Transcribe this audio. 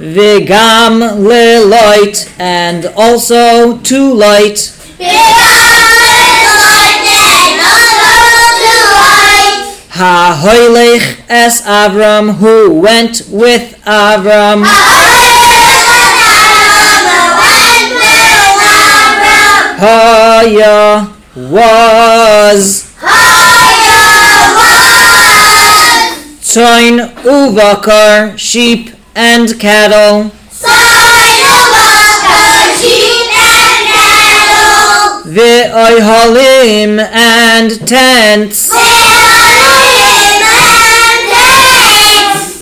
V'gam leloit, and also to light. Ha-hoylech es Avram, who went with Avram. Haya was. Toin uvakar, sheep and cattle. Ve'oihalim, and tents.